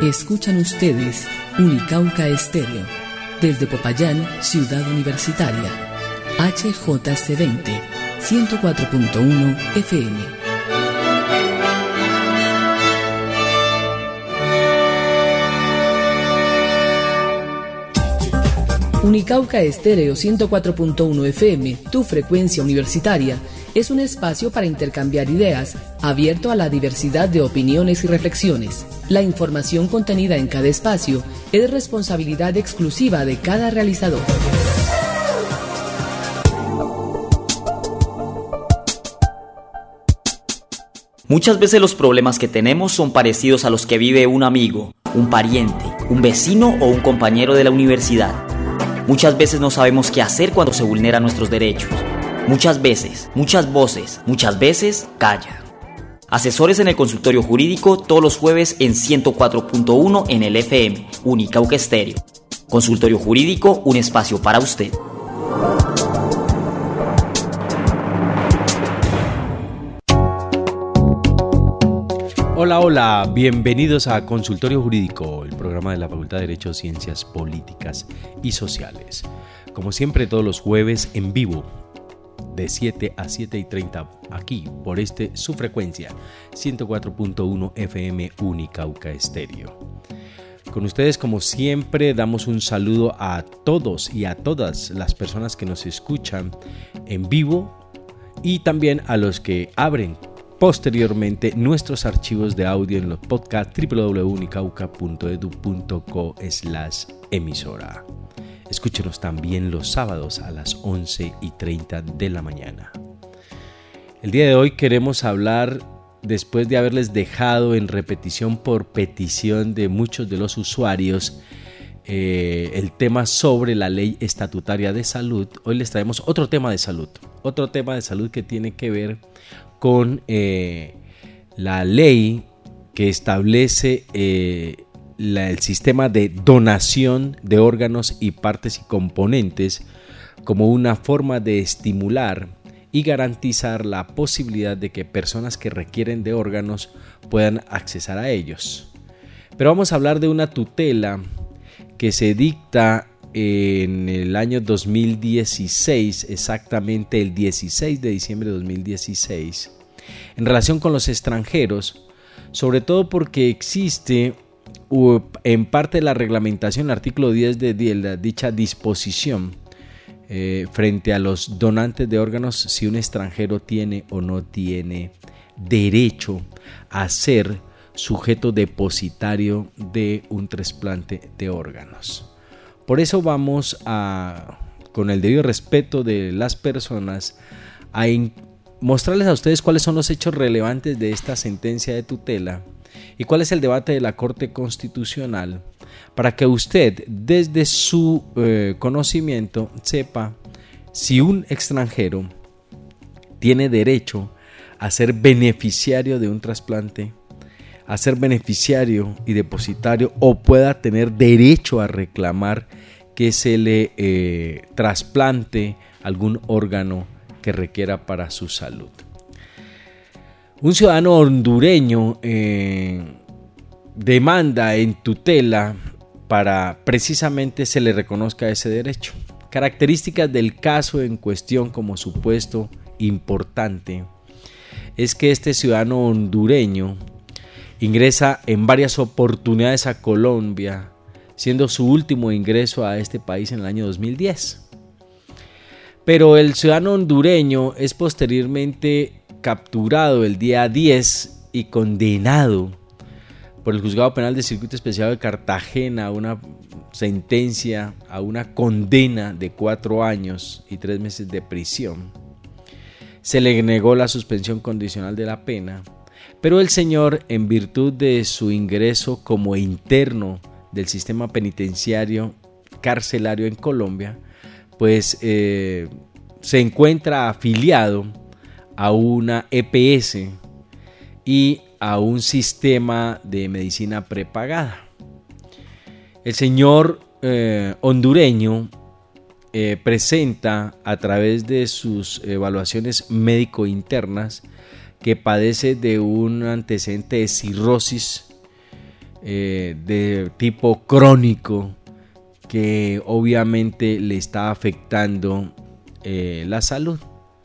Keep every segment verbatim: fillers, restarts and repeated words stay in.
Escuchan ustedes Unicauca Estéreo, desde Popayán, Ciudad Universitaria, H J C veinte, ciento cuatro punto uno F M. Unicauca Estéreo ciento cuatro punto uno F M, tu frecuencia universitaria, es un espacio para intercambiar ideas, abierto a la diversidad de opiniones y reflexiones. La información contenida en cada espacio es responsabilidad exclusiva de cada realizador. Muchas veces los problemas que tenemos son parecidos a los que vive un amigo, un pariente, un vecino o un compañero de la universidad. Muchas veces no sabemos qué hacer cuando se vulneran nuestros derechos. Muchas veces, muchas voces, muchas veces, calla. Asesores en el consultorio jurídico todos los jueves en ciento cuatro punto uno en el F M, Unicauca Estéreo. Consultorio jurídico, un espacio para usted. Hola, hola, bienvenidos a Consultorio Jurídico, el programa de la Facultad de Derecho, Ciencias Políticas y Sociales. Como siempre, todos los jueves en vivo, de siete a siete y treinta, aquí, por este, su frecuencia, ciento cuatro punto uno F M Unicauca Estéreo. Con ustedes, como siempre, damos un saludo a todos y a todas las personas que nos escuchan en vivo y también a los que abren posteriormente nuestros archivos de audio en los podcasts doble u doble u doble u punto unicauca punto edu punto co slash emisora. Escúchenos también los sábados a las once y treinta de la mañana. El día de hoy queremos hablar, después de haberles dejado en repetición por petición de muchos de los usuarios, eh, el tema sobre la ley estatutaria de salud. Hoy les traemos otro tema de salud, otro tema de salud que tiene que ver con eh, la ley que establece eh, la, el sistema de donación de órganos y partes y componentes como una forma de estimular y garantizar la posibilidad de que personas que requieren de órganos puedan accesar a ellos. Pero vamos a hablar de una tutela que se dicta en el año dos mil dieciséis, exactamente el dieciséis de diciembre de dos mil dieciséis, en relación con los extranjeros, sobre todo porque existe en parte de la reglamentación, el artículo diez de dicha disposición, eh, frente a los donantes de órganos, si un extranjero tiene o no tiene derecho a ser sujeto depositario de un trasplante de órganos. Por eso vamos a, con el debido respeto de las personas, a in- mostrarles a ustedes cuáles son los hechos relevantes de esta sentencia de tutela y cuál es el debate de la Corte Constitucional, para que usted, desde su eh, conocimiento, sepa si un extranjero tiene derecho a ser beneficiario de un trasplante, a ser beneficiario y depositario, o pueda tener derecho a reclamar que se le eh, trasplante algún órgano que requiera para su salud. Un ciudadano hondureño eh, demanda en tutela para precisamente se le reconozca ese derecho. Características del caso en cuestión como supuesto importante es que este ciudadano hondureño ingresa en varias oportunidades a Colombia, siendo su último ingreso a este país en el año dos mil diez. Pero el ciudadano hondureño es posteriormente capturado el día diez y condenado por el Juzgado Penal de Circuito Especial de Cartagena a una sentencia, a una condena de cuatro años y tres meses de prisión. Se le negó la suspensión condicional de la pena, pero el señor, en virtud de su ingreso como interno del sistema penitenciario carcelario en Colombia, pues eh, se encuentra afiliado a una E P S y a un sistema de medicina prepagada. El señor eh, hondureño eh, presenta a través de sus evaluaciones médico internas que padece de un antecedente de cirrosis eh, de tipo crónico que obviamente le está afectando eh, la salud.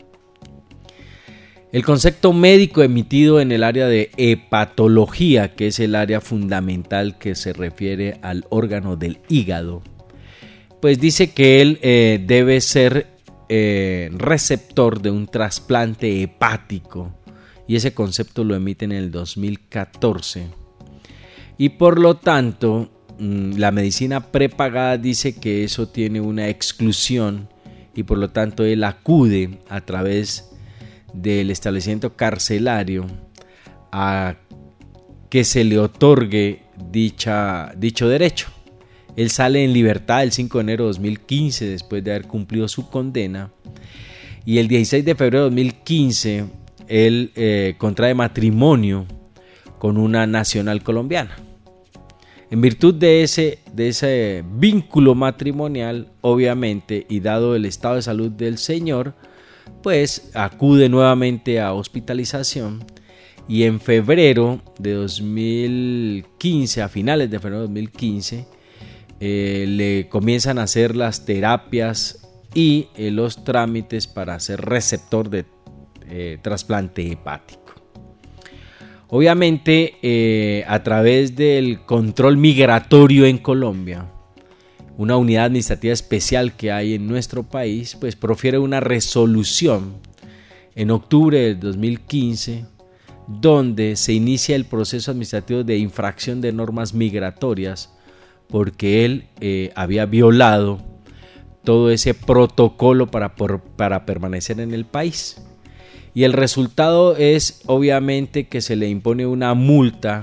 El concepto médico emitido en el área de hepatología, que es el área fundamental que se refiere al órgano del hígado, pues dice que él eh, debe ser eh, receptor de un trasplante hepático, y ese concepto lo emiten en el dos mil catorce. Y por lo tanto, la medicina prepagada dice que eso tiene una exclusión, y por lo tanto él acude a través del establecimiento carcelario a que se le otorgue dicha, dicho derecho. Él sale en libertad el cinco de enero de dos mil quince después de haber cumplido su condena, y el dieciséis de febrero de dos mil quince él eh, contrae matrimonio con una nacional colombiana. En virtud de ese, de ese vínculo matrimonial, obviamente, y dado el estado de salud del señor, pues acude nuevamente a hospitalización, y en febrero de dos mil quince, a finales de febrero de dos mil quince, eh, le comienzan a hacer las terapias y eh, los trámites para ser receptor de eh, trasplante hepático. Obviamente, eh, a través del control migratorio en Colombia, una unidad administrativa especial que hay en nuestro país, pues profiere una resolución en octubre del dos mil quince, donde se inicia el proceso administrativo de infracción de normas migratorias, porque él eh, había violado todo ese protocolo para, por, para permanecer en el país. Y el resultado es obviamente que se le impone una multa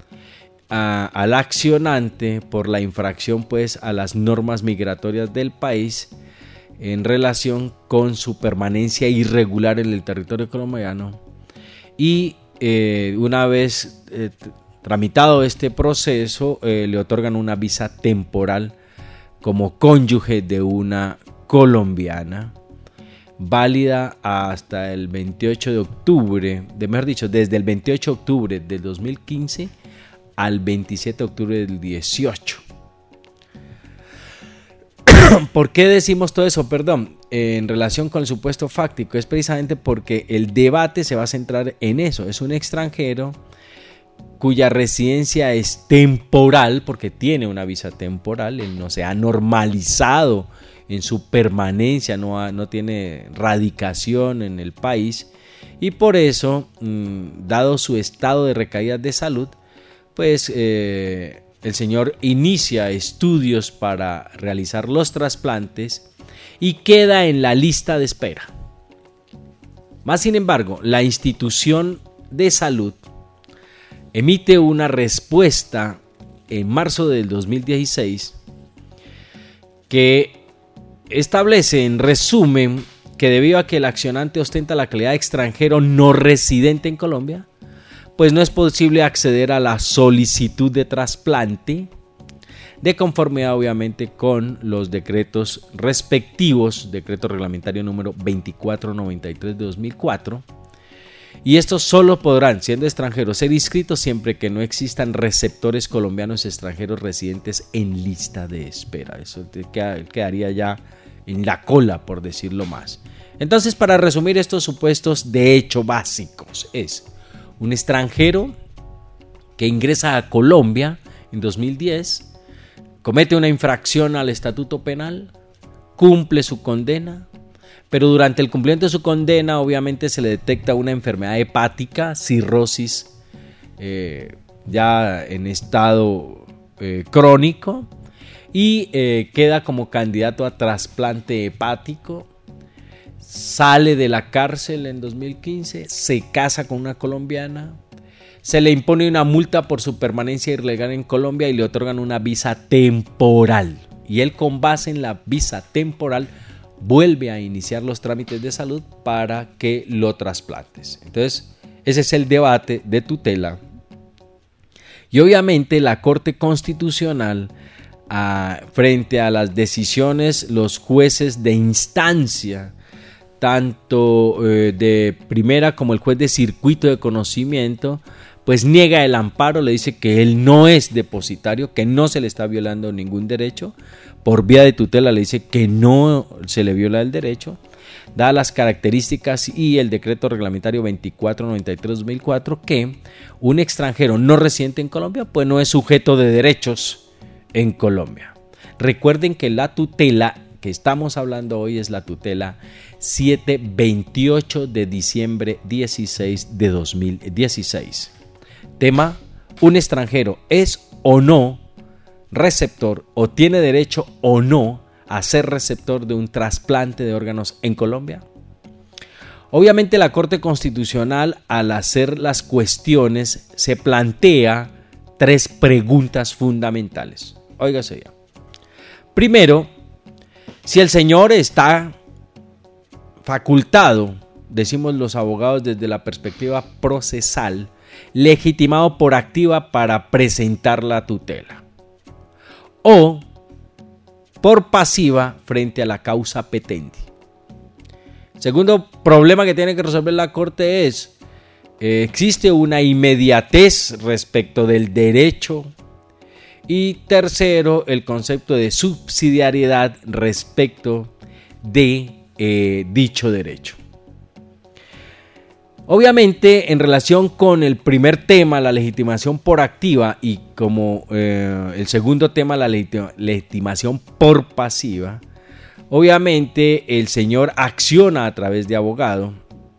a, al accionante por la infracción pues a las normas migratorias del país en relación con su permanencia irregular en el territorio colombiano. Y eh, una vez eh, tramitado este proceso, eh, le otorgan una visa temporal como cónyuge de una colombiana, válida hasta el veintiocho de octubre, de, mejor dicho, desde el veintiocho de octubre del dos mil quince al veintisiete de octubre del dieciocho. ¿Por qué decimos todo eso? Perdón, en relación con el supuesto fáctico, es precisamente porque el debate se va a centrar en eso. Es un extranjero cuya residencia es temporal, porque tiene una visa temporal, él no se ha normalizado en su permanencia, no, ha, no tiene radicación en el país, y por eso, mmm, dado su estado de recaída de salud, pues eh, el señor inicia estudios para realizar los trasplantes y queda en la lista de espera. Más sin embargo, la institución de salud emite una respuesta en marzo del dos mil dieciséis que establece en resumen que debido a que el accionante ostenta la calidad de extranjero no residente en Colombia, pues no es posible acceder a la solicitud de trasplante de conformidad obviamente con los decretos respectivos, decreto reglamentario número veinticuatro noventa y tres de dos mil cuatro, y estos solo podrán, siendo extranjeros, ser inscritos siempre que no existan receptores colombianos extranjeros residentes en lista de espera. Eso quedaría ya en la cola, por decirlo más. Entonces, para resumir estos supuestos de hecho básicos, es un extranjero que ingresa a Colombia en dos mil diez, comete una infracción al estatuto penal, cumple su condena, pero durante el cumplimiento de su condena obviamente se le detecta una enfermedad hepática, cirrosis, eh, ya en estado eh, crónico, y eh, queda como candidato a trasplante hepático. Sale de la cárcel en dos mil quince, se casa con una colombiana, se le impone una multa por su permanencia ilegal en Colombia y le otorgan una visa temporal. Y él, con base en la visa temporal, vuelve a iniciar los trámites de salud para que lo trasplantes. Entonces, ese es el debate de tutela. Y obviamente la Corte Constitucional, a, frente a las decisiones, los jueces de instancia, tanto eh, de primera como el juez de circuito de conocimiento, pues niega el amparo, le dice que él no es depositario, que no se le está violando ningún derecho. Por vía de tutela le dice que no se le viola el derecho, dadas las características y el decreto reglamentario veinticuatro noventa y tres dos mil cuatro, que un extranjero no residente en Colombia pues no es sujeto de derechos en Colombia. Recuerden que la tutela que estamos hablando hoy es la tutela setecientos veintiocho de diciembre dieciséis de dos mil dieciséis. Tema: ¿un extranjero es o no receptor o tiene derecho o no a ser receptor de un trasplante de órganos en Colombia? Obviamente la Corte Constitucional, al hacer las cuestiones, se plantea tres preguntas fundamentales. Óigase ya. Primero, si el señor está facultado, decimos los abogados desde la perspectiva procesal, legitimado por activa para presentar la tutela, o por pasiva frente a la causa petente. Segundo problema que tiene que resolver la Corte es, eh, ¿existe una inmediatez respecto del derecho? Y tercero, el concepto de subsidiariedad respecto de eh, dicho derecho. Obviamente, en relación con el primer tema, la legitimación por activa, y como eh, el segundo tema, la legitimación por pasiva, obviamente el señor acciona a través de abogado.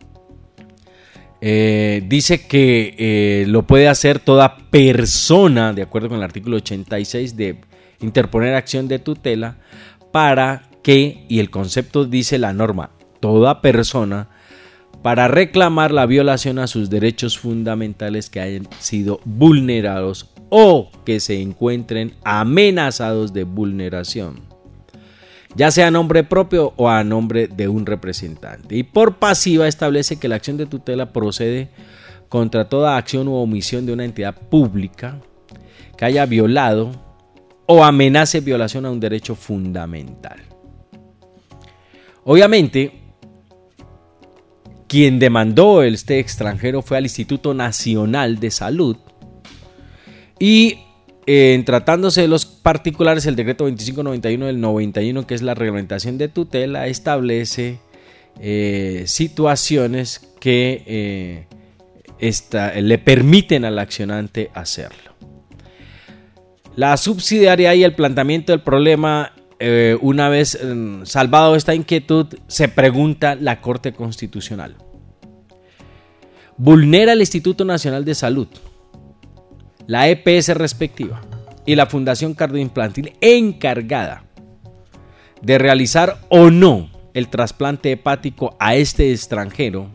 Eh, dice que eh, lo puede hacer toda persona, de acuerdo con el artículo ochenta y seis, de interponer acción de tutela para que, y el concepto dice la norma, toda persona, para reclamar la violación a sus derechos fundamentales que hayan sido vulnerados o que se encuentren amenazados de vulneración, ya sea a nombre propio o a nombre de un representante. Y por pasiva establece que la acción de tutela procede contra toda acción u omisión de una entidad pública que haya violado o amenace violación a un derecho fundamental. Obviamente, quien demandó este extranjero fue al Instituto Nacional de Salud, y eh, en tratándose de los particulares, el decreto veinticinco noventa y uno del noventa y uno, que es la reglamentación de tutela, establece eh, situaciones que eh, esta, le permiten al accionante hacerlo. La subsidiariedad y el planteamiento del problema, eh, una vez eh, salvado esta inquietud, se pregunta la Corte Constitucional: ¿vulnera el Instituto Nacional de Salud, la E P S respectiva y la Fundación Cardioinfantil encargada de realizar o no el trasplante hepático a este extranjero,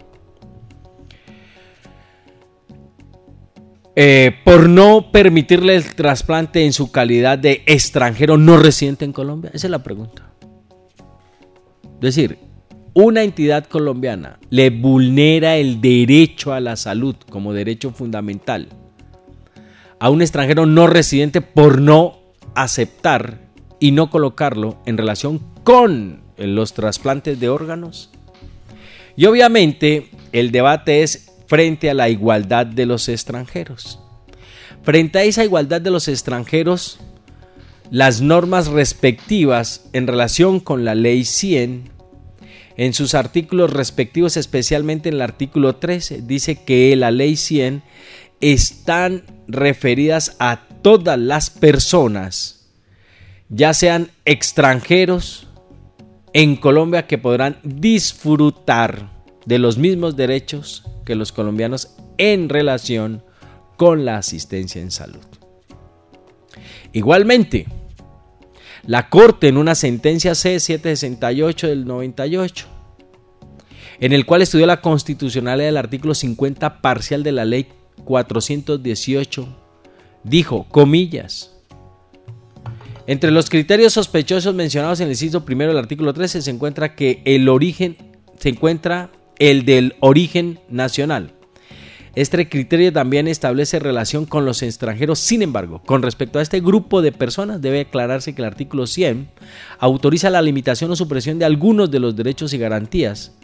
eh, por no permitirle el trasplante en su calidad de extranjero no residente en Colombia? Esa es la pregunta. Es decir, una entidad colombiana le vulnera el derecho a la salud como derecho fundamental a un extranjero no residente por no aceptar y no colocarlo en relación con los trasplantes de órganos. Y obviamente el debate es frente a la igualdad de los extranjeros. Frente a esa igualdad de los extranjeros, las normas respectivas en relación con la ley cien, en sus artículos respectivos, especialmente en el artículo trece, dice que la ley cien están referidas a todas las personas, ya sean extranjeros en Colombia, que podrán disfrutar de los mismos derechos que los colombianos en relación con la asistencia en salud. Igualmente, la Corte, en una sentencia C setecientos sesenta y ocho del noventa y ocho, en el cual estudió la constitucionalidad del artículo cincuenta parcial de la ley cuatrocientos dieciocho, dijo, comillas: entre los criterios sospechosos mencionados en el inciso primero del artículo trece se encuentra que el origen se encuentra el del origen nacional. Este criterio también establece relación con los extranjeros. Sin embargo, con respecto a este grupo de personas, debe aclararse que el artículo cien autoriza la limitación o supresión de algunos de los derechos y garantías,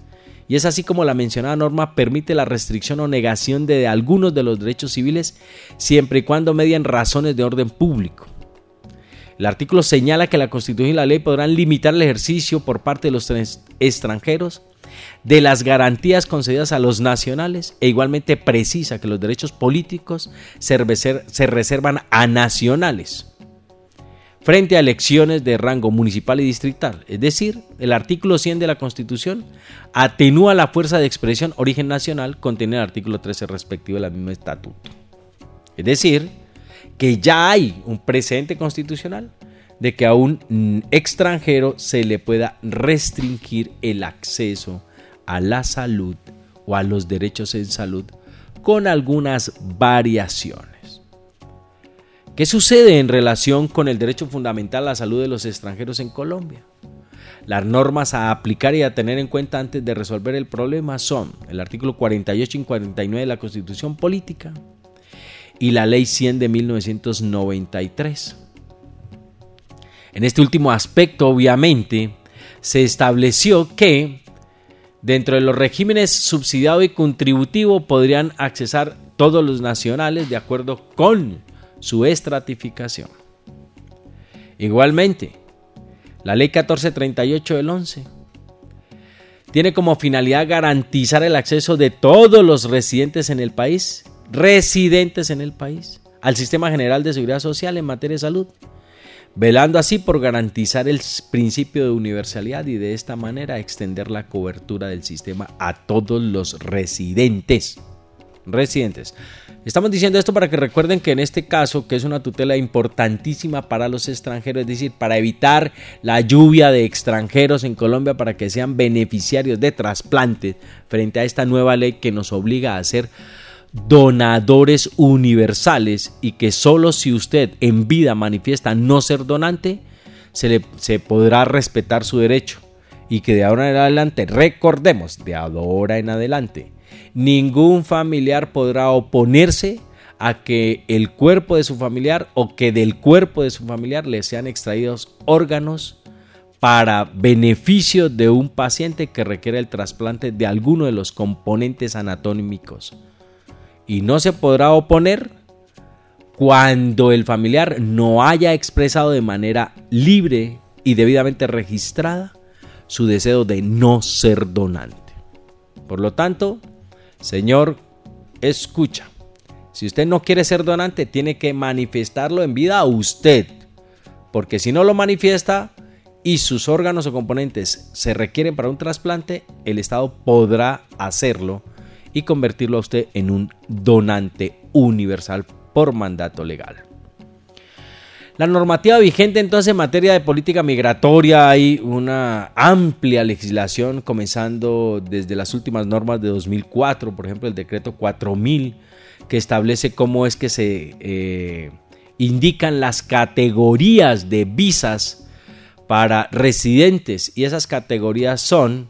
Y es así como la mencionada norma permite la restricción o negación de algunos de los derechos civiles siempre y cuando median razones de orden público. El artículo señala que la Constitución y la ley podrán limitar el ejercicio por parte de los extranjeros de las garantías concedidas a los nacionales e igualmente precisa que los derechos políticos se reservan a nacionales frente a elecciones de rango municipal y distrital. Es decir, el artículo cien de la Constitución atenúa la fuerza de expresión origen nacional contenida en el artículo trece respectivo del mismo estatuto. Es decir, que ya hay un precedente constitucional de que a un extranjero se le pueda restringir el acceso a la salud o a los derechos en salud con algunas variaciones. ¿Qué sucede en relación con el derecho fundamental a la salud de los extranjeros en Colombia? Las normas a aplicar y a tener en cuenta antes de resolver el problema son el artículo cuarenta y ocho y cuarenta y nueve de la Constitución Política y la Ley cien de mil novecientos noventa y tres. En este último aspecto, obviamente, se estableció que dentro de los regímenes subsidiado y contributivo podrían accesar todos los nacionales de acuerdo con su estratificación. Igualmente, la Ley catorce treinta y ocho del once tiene como finalidad garantizar el acceso de todos los residentes en el país, residentes en el país, al Sistema General de Seguridad Social en materia de salud, velando así por garantizar el principio de universalidad y de esta manera extender la cobertura del sistema a todos los residentes. Residentes. Estamos diciendo esto para que recuerden que en este caso, que es una tutela importantísima para los extranjeros, es decir, para evitar la lluvia de extranjeros en Colombia para que sean beneficiarios de trasplantes frente a esta nueva ley que nos obliga a ser donadores universales y que solo si usted en vida manifiesta no ser donante, se, le, se podrá respetar su derecho y que de ahora en adelante, recordemos, de ahora en adelante, ningún familiar podrá oponerse a que el cuerpo de su familiar o que del cuerpo de su familiar le sean extraídos órganos para beneficio de un paciente que requiere el trasplante de alguno de los componentes anatómicos. Y no se podrá oponer cuando el familiar no haya expresado de manera libre y debidamente registrada su deseo de no ser donante. Por lo tanto, señor, escucha, si usted no quiere ser donante, tiene que manifestarlo en vida a usted, porque si no lo manifiesta y sus órganos o componentes se requieren para un trasplante, el Estado podrá hacerlo y convertirlo a usted en un donante universal por mandato legal. La normativa vigente entonces en materia de política migratoria, hay una amplia legislación comenzando desde las últimas normas de dos mil cuatro, por ejemplo el decreto cuatro mil, que establece cómo es que se eh, indican las categorías de visas para residentes, y esas categorías son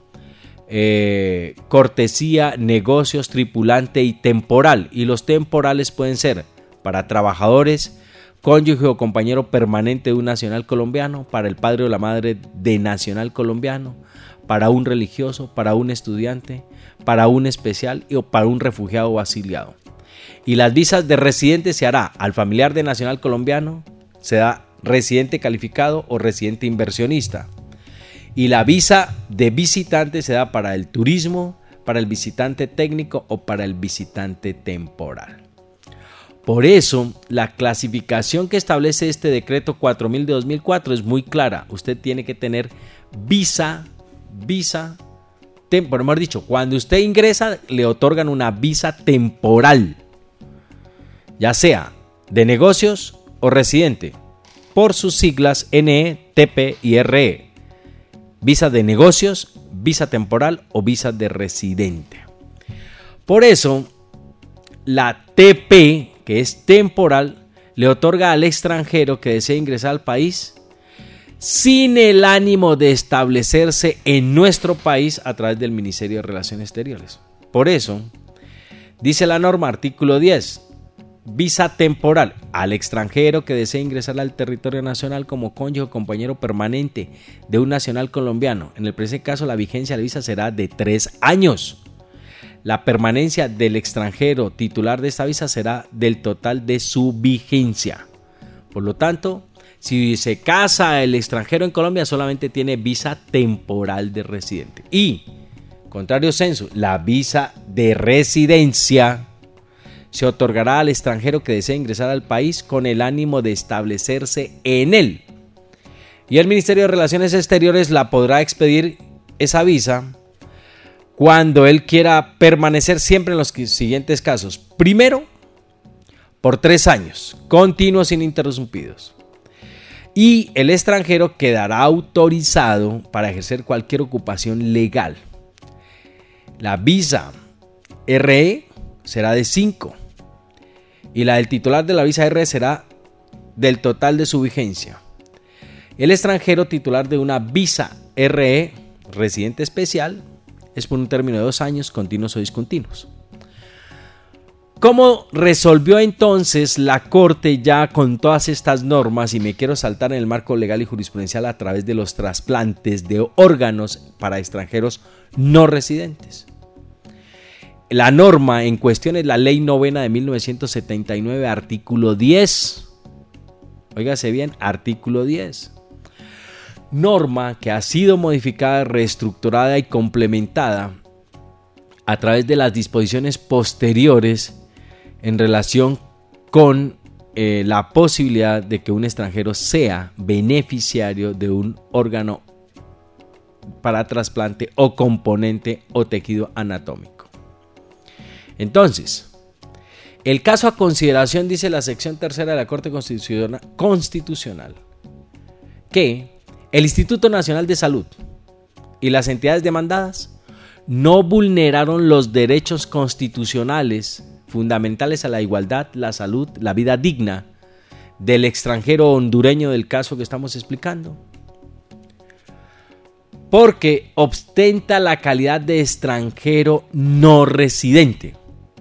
eh, cortesía, negocios, tripulante y temporal, y los temporales pueden ser para trabajadores, cónyuge o compañero permanente de un nacional colombiano, para el padre o la madre de nacional colombiano, para un religioso, para un estudiante, para un especial o para un refugiado o asiliado. Y las visas de residente se hará al familiar de nacional colombiano, se da residente calificado o residente inversionista. Y la visa de visitante se da para el turismo, para el visitante técnico o para el visitante temporal. Por eso, la clasificación que establece este decreto cuatro mil de dos mil cuatro es muy clara. Usted tiene que tener visa, visa, tem- por mejor dicho, cuando usted ingresa le otorgan una visa temporal, ya sea de negocios o residente, por sus siglas N E, T P y R E. Visa de negocios, visa temporal o visa de residente. Por eso, la T P, que es temporal, le otorga al extranjero que desea ingresar al país sin el ánimo de establecerse en nuestro país a través del Ministerio de Relaciones Exteriores. Por eso, dice la norma, artículo diez, visa temporal al extranjero que desee ingresar al territorio nacional como cónyuge o compañero permanente de un nacional colombiano. En el presente caso, la vigencia de la visa será de tres años. La permanencia del extranjero titular de esta visa será del total de su vigencia. Por lo tanto, si se casa el extranjero en Colombia, solamente tiene visa temporal de residente. Y, contrario censo, la visa de residencia se otorgará al extranjero que desee ingresar al país con el ánimo de establecerse en él. Y el Ministerio de Relaciones Exteriores la podrá expedir esa visa cuando él quiera permanecer siempre en los siguientes casos. Primero, por tres años, continuos ininterrumpidos. Y el extranjero quedará autorizado para ejercer cualquier ocupación legal. La visa R E será de cinco. Y la del titular de la visa R será del total de su vigencia. El extranjero titular de una visa R E, residente especial, es por un término de dos años, continuos o discontinuos. ¿Cómo resolvió entonces la Corte ya con todas estas normas? Y me quiero saltar en el marco legal y jurisprudencial a través de los trasplantes de órganos para extranjeros no residentes. La norma en cuestión es la Ley Novena de mil novecientos setenta y nueve, artículo diez. Óigase bien, artículo diez. Norma que ha sido modificada, reestructurada y complementada a través de las disposiciones posteriores en relación con eh, la posibilidad de que un extranjero sea beneficiario de un órgano para trasplante o componente o tejido anatómico. Entonces, el caso a consideración, dice la sección tercera de la Corte Constitucional, que el Instituto Nacional de Salud y las entidades demandadas no vulneraron los derechos constitucionales fundamentales a la igualdad, la salud, la vida digna del extranjero hondureño del caso que estamos explicando, porque ostenta la calidad de extranjero no residente.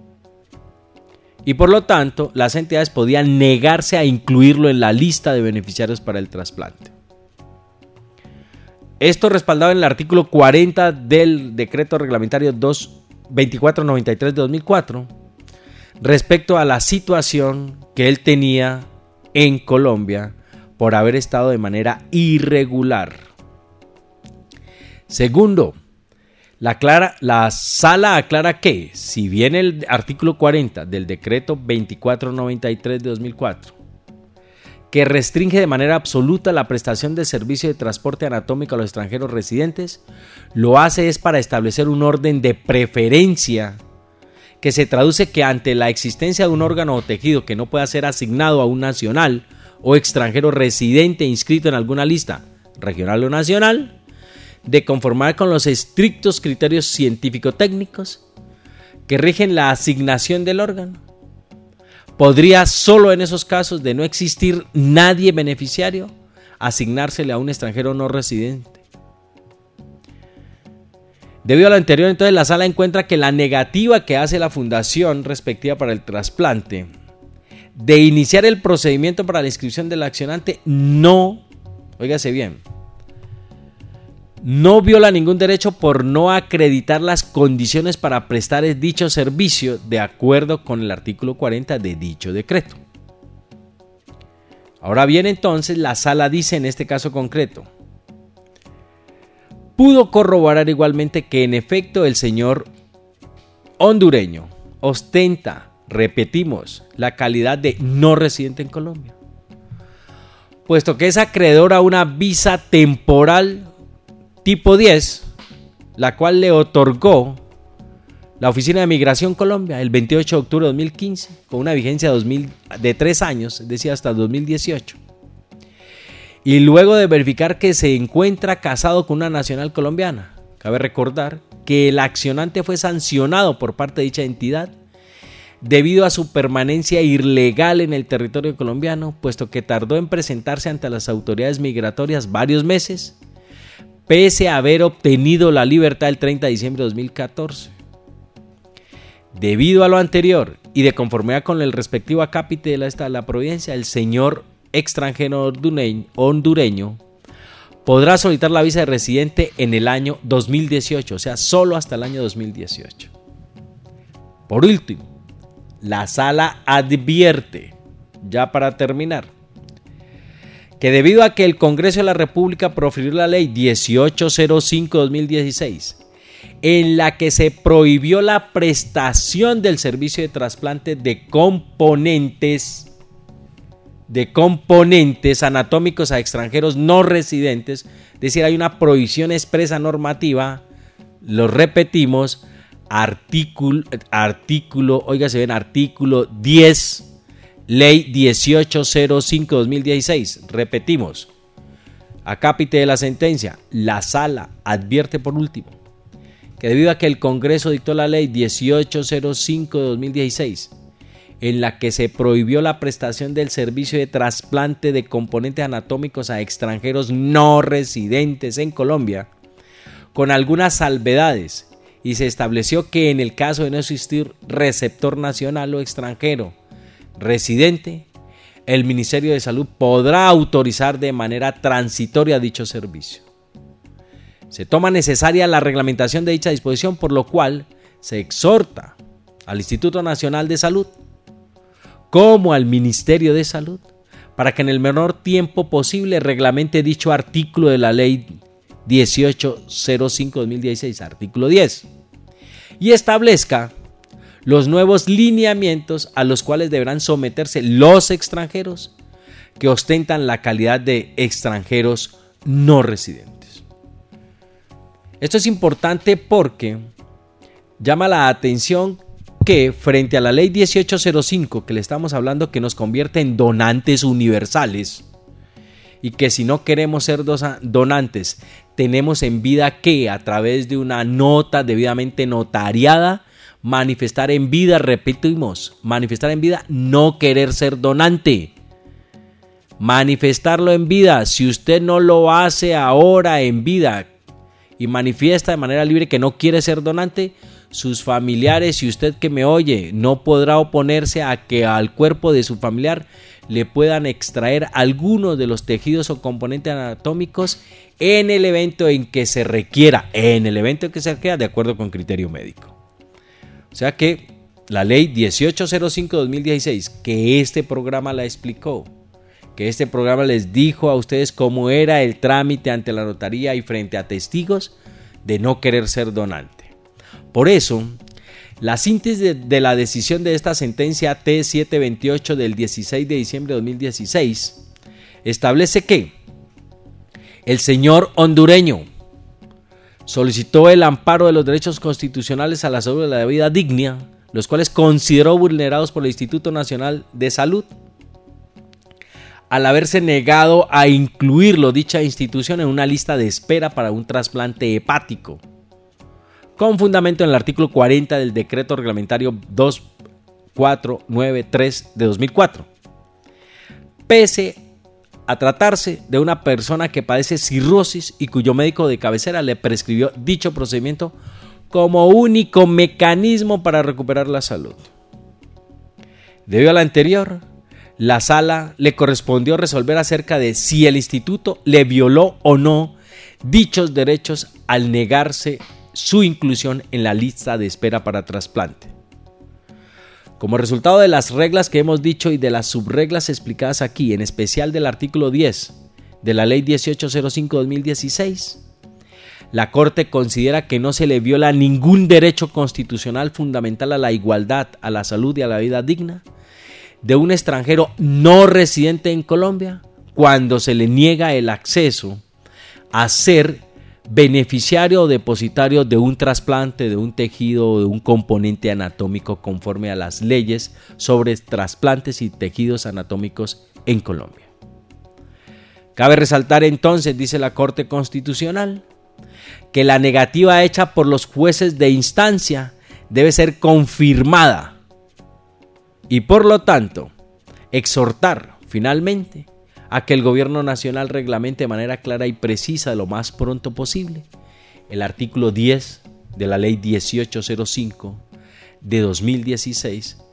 Y por lo tanto, las entidades podían negarse a incluirlo en la lista de beneficiarios para el trasplante. Esto respaldado en el artículo cuarenta del decreto reglamentario veinticuatro noventa y tres de dos mil cuatro, respecto a la situación que él tenía en Colombia por haber estado de manera irregular. Segundo, La, clara, la sala aclara que, si bien el artículo cuarenta del decreto veinticuatro noventa y tres de dos mil cuatro, que restringe de manera absoluta la prestación de servicio de transporte anatómico a los extranjeros residentes, lo hace es para establecer un orden de preferencia que se traduce que ante la existencia de un órgano o tejido que no pueda ser asignado a un nacional o extranjero residente inscrito en alguna lista regional o nacional, de conformar con los estrictos criterios científico-técnicos que rigen la asignación del órgano, podría solo en esos casos de no existir nadie beneficiario asignársele a un extranjero no residente. Debido a lo anterior, entonces la sala encuentra que la negativa que hace la fundación respectiva para el trasplante de iniciar el procedimiento para la inscripción del accionante no, óigase bien, no viola ningún derecho por no acreditar las condiciones para prestar dicho servicio de acuerdo con el artículo cuarenta de dicho decreto. Ahora bien, entonces, la sala dice en este caso concreto, pudo corroborar igualmente que en efecto el señor hondureño ostenta, repetimos, la calidad de no residente en Colombia, puesto que es acreedor a una visa temporal tipo diez, la cual le otorgó la Oficina de Migración Colombia el veintiocho de octubre de dos mil quince, con una vigencia de, dos mil, de tres años, es decir, hasta dos mil dieciocho. Y luego de verificar que se encuentra casado con una nacional colombiana, cabe recordar que el accionante fue sancionado por parte de dicha entidad debido a su permanencia ilegal en el territorio colombiano, puesto que tardó en presentarse ante las autoridades migratorias varios meses, pese a haber obtenido la libertad el treinta de diciembre de dos mil catorce. Debido a lo anterior y de conformidad con el respectivo acápite de la, esta, la providencia, el señor extranjero hondureño, hondureño podrá solicitar la visa de residente en el año dos mil dieciocho, o sea, solo hasta el año dos mil dieciocho. Por último, la sala advierte, ya para terminar, que debido a que el Congreso de la República profirió la ley dieciocho cero cinco guión dos mil dieciséis, en la que se prohibió la prestación del servicio de trasplante de componentes de componentes anatómicos a extranjeros no residentes, es decir, hay una prohibición expresa normativa, lo repetimos, artículo, artículo, óigase bien, artículo diez, ley dieciocho cero cinco guión dos mil dieciséis, repetimos, acápite de la sentencia, la sala advierte por último, que debido a que el Congreso dictó la ley dieciocho cero cinco guión dos mil dieciséis, en la que se prohibió la prestación del servicio de trasplante de componentes anatómicos a extranjeros no residentes en Colombia, con algunas salvedades, y se estableció que en el caso de no existir receptor nacional o extranjero residente, el Ministerio de Salud podrá autorizar de manera transitoria dicho servicio. Se toma necesaria la reglamentación de dicha disposición, por lo cual se exhorta al Instituto Nacional de Salud como al Ministerio de Salud para que en el menor tiempo posible reglamente dicho artículo de la ley dieciocho cero cinco guión dos mil dieciséis, artículo diez, y establezca los nuevos lineamientos a los cuales deberán someterse los extranjeros que ostentan la calidad de extranjeros no residentes. Esto es importante porque llama la atención que frente a la ley dieciocho cero cinco que le estamos hablando, que nos convierte en donantes universales, y que si no queremos ser donantes tenemos en vida que a través de una nota debidamente notariada manifestar en vida, repetimos, manifestar en vida no querer ser donante, manifestarlo en vida. Si usted no lo hace ahora en vida y manifiesta de manera libre que no quiere ser donante, sus familiares y usted que me oye no podrá oponerse a que al cuerpo de su familiar le puedan extraer algunos de los tejidos o componentes anatómicos en el evento en que se requiera, en el evento en que se requiera de acuerdo con criterio médico. O sea que la ley dieciocho cero cinco guión dos mil dieciséis, que este programa la explicó, que este programa les dijo a ustedes cómo era el trámite ante la notaría y frente a testigos de no querer ser donante. Por eso, la síntesis de, de la decisión de esta sentencia T setecientos veintiocho del dieciséis de diciembre de dos mil dieciséis establece que el señor hondureño solicitó el amparo de los derechos constitucionales a la salud y a la vida digna, los cuales consideró vulnerados por el Instituto Nacional de Salud, al haberse negado a incluirlo dicha institución en una lista de espera para un trasplante hepático, con fundamento en el artículo cuarenta del decreto reglamentario dos mil cuatrocientos noventa y tres de dos mil cuatro, pese a tratarse de una persona que padece cirrosis y cuyo médico de cabecera le prescribió dicho procedimiento como único mecanismo para recuperar la salud. Debido a lo anterior, la sala le correspondió resolver acerca de si el instituto le violó o no dichos derechos al negarse su inclusión en la lista de espera para trasplante. Como resultado de las reglas que hemos dicho y de las subreglas explicadas aquí, en especial del artículo diez de la ley dieciocho cero cinco guión dos mil dieciséis, la Corte considera que no se le viola ningún derecho constitucional fundamental a la igualdad, a la salud y a la vida digna de un extranjero no residente en Colombia cuando se le niega el acceso a ser beneficiario o depositario de un trasplante, de un tejido o de un componente anatómico conforme a las leyes sobre trasplantes y tejidos anatómicos en Colombia. Cabe resaltar entonces, dice la Corte Constitucional, que la negativa hecha por los jueces de instancia debe ser confirmada y por lo tanto exhortar finalmente a que el gobierno nacional reglamente de manera clara y precisa lo más pronto posible el artículo diez de la ley dieciocho cero cinco de dos mil dieciséis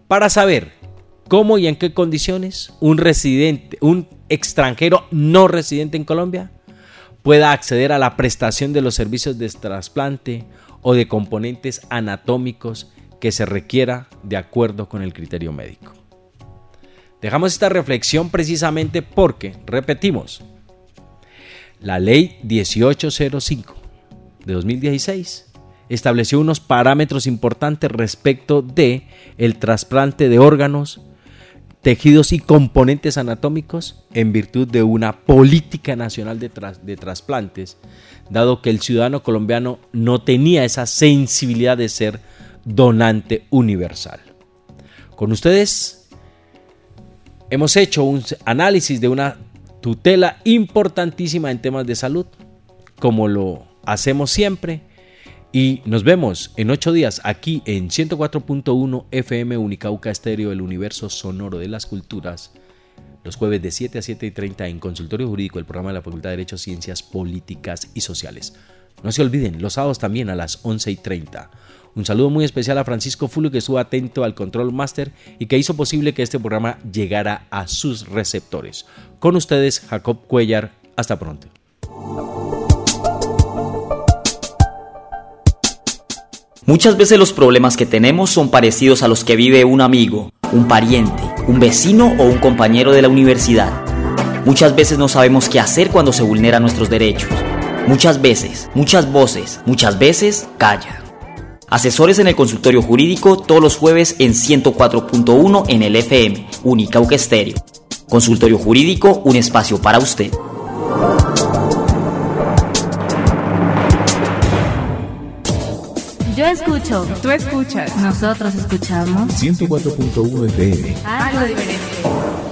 para saber cómo y en qué condiciones un residente, un extranjero no residente en Colombia pueda acceder a la prestación de los servicios de trasplante o de componentes anatómicos que se requiera de acuerdo con el criterio médico. Dejamos esta reflexión precisamente porque, repetimos, la Ley dieciocho cero cinco de dos mil dieciséis estableció unos parámetros importantes respecto de el trasplante de órganos, tejidos y componentes anatómicos en virtud de una política nacional de, tras, de trasplantes, dado que el ciudadano colombiano no tenía esa sensibilidad de ser donante universal. Con ustedes hemos hecho un análisis de una tutela importantísima en temas de salud, como lo hacemos siempre, y nos vemos en ocho días aquí en ciento cuatro punto uno F M Unicauca Estéreo, el universo sonoro de las culturas, los jueves de siete a siete y treinta en Consultorio Jurídico, el programa de la Facultad de Derecho, Ciencias Políticas y Sociales. No se olviden, los sábados también a las once y treinta. Un saludo muy especial a Francisco Fulvio, que estuvo atento al control master y que hizo posible que este programa llegara a sus receptores. Con ustedes, Jacob Cuellar. Hasta pronto. Muchas veces los problemas que tenemos son parecidos a los que vive un amigo, un pariente, un vecino o un compañero de la universidad. Muchas veces no sabemos qué hacer cuando se vulneran nuestros derechos. Muchas veces, muchas voces, muchas veces, calla. Asesores en el Consultorio Jurídico todos los jueves en ciento cuatro punto uno en el F M, Unicauca Estéreo. Consultorio Jurídico, un espacio para usted. Yo escucho. Tú escuchas. Nosotros escuchamos. ciento cuatro punto uno F M. Algo diferente.